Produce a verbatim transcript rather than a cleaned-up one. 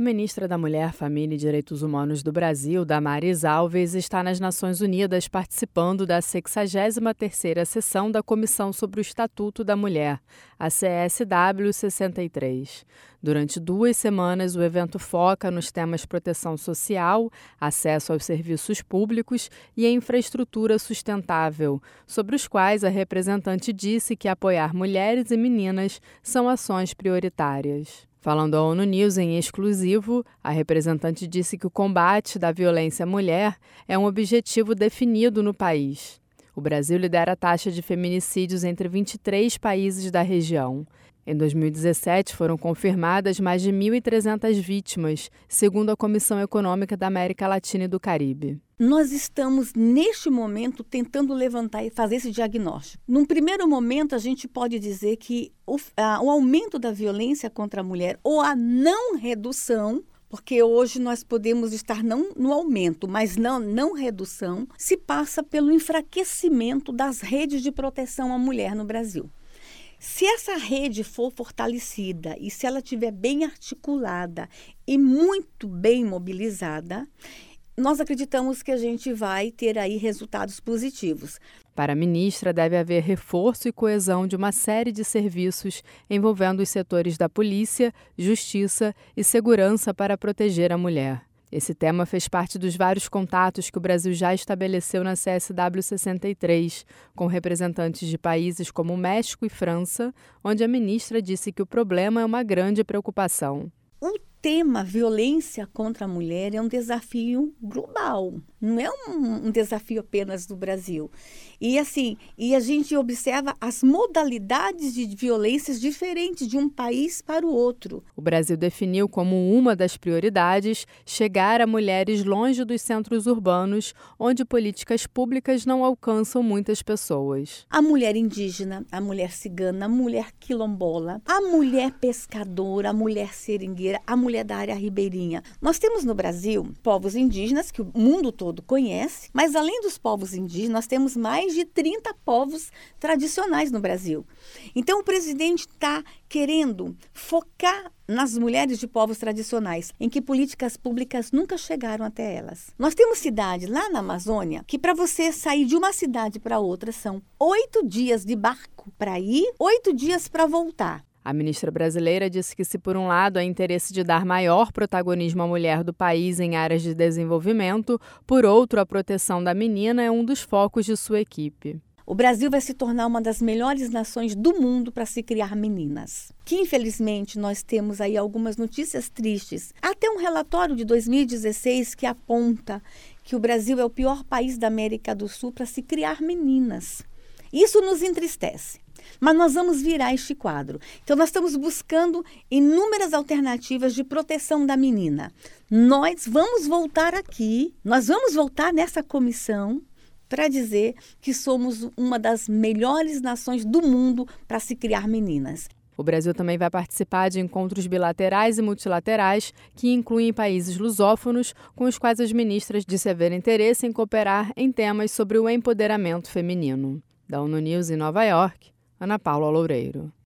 A ministra da Mulher, Família e Direitos Humanos do Brasil, Damares Alves, está nas Nações Unidas participando da sexagésima terceira sessão da Comissão sobre o Estatuto da Mulher, a C S W sessenta e três. Durante duas semanas, o evento foca nos temas proteção social, acesso aos serviços públicos e a infraestrutura sustentável, sobre os quais a representante disse que apoiar mulheres e meninas são ações prioritárias. Falando à ONU News em exclusivo, a representante disse que o combate da violência à mulher é um objetivo definido no país. O Brasil lidera a taxa de feminicídios entre vinte e três países da região. Em dois mil e dezessete, foram confirmadas mais de mil e trezentas vítimas, segundo a Comissão Econômica da América Latina e do Caribe. Nós estamos, neste momento, tentando levantar e fazer esse diagnóstico. Num primeiro momento, a gente pode dizer que o, a, o aumento da violência contra a mulher ou a não redução, porque hoje nós podemos estar não no aumento, mas não, não redução, se passa pelo enfraquecimento das redes de proteção à mulher no Brasil. Se essa rede for fortalecida e se ela estiver bem articulada e muito bem mobilizada, nós acreditamos que a gente vai ter aí resultados positivos. Para a ministra, deve haver reforço e coesão de uma série de serviços envolvendo os setores da polícia, justiça e segurança para proteger a mulher. Esse tema fez parte dos vários contatos que o Brasil já estabeleceu na C S W sessenta e três, com representantes de países como México e França, onde a ministra disse que o problema é uma grande preocupação. O tema violência contra a mulher é um desafio global, não é um, um desafio apenas do Brasil. E assim, e a gente observa as modalidades de violências diferentes de um país para o outro. O Brasil definiu como uma das prioridades chegar a mulheres longe dos centros urbanos, onde políticas públicas não alcançam muitas pessoas. A mulher indígena, a mulher cigana, a mulher quilombola, a mulher pescadora, a mulher seringueira, a mulher da área ribeirinha. Nós temos no Brasil povos indígenas que o mundo todo conhece, mas além dos povos indígenas, nós temos mais de trinta povos tradicionais no Brasil. Então o presidente está querendo focar nas mulheres de povos tradicionais, em que políticas públicas nunca chegaram até elas. Nós temos cidades lá na Amazônia que para você sair de uma cidade para outra são oito dias de barco para ir, oito dias para voltar. A ministra brasileira disse que se, por um lado, há interesse de dar maior protagonismo à mulher do país em áreas de desenvolvimento, por outro, a proteção da menina é um dos focos de sua equipe. O Brasil vai se tornar uma das melhores nações do mundo para se criar meninas. Que, infelizmente, nós temos aí algumas notícias tristes. Até um relatório de dois mil e dezesseis que aponta que o Brasil é o pior país da América do Sul para se criar meninas. Isso nos entristece. Mas nós vamos virar este quadro. Então, nós estamos buscando inúmeras alternativas de proteção da menina. Nós vamos voltar aqui, nós vamos voltar nessa comissão para dizer que somos uma das melhores nações do mundo para se criar meninas. O Brasil também vai participar de encontros bilaterais e multilaterais que incluem países lusófonos, com os quais as ministras disseram haver interesse em cooperar em temas sobre o empoderamento feminino. Da ONU News em Nova York, Ana Paula Loureiro.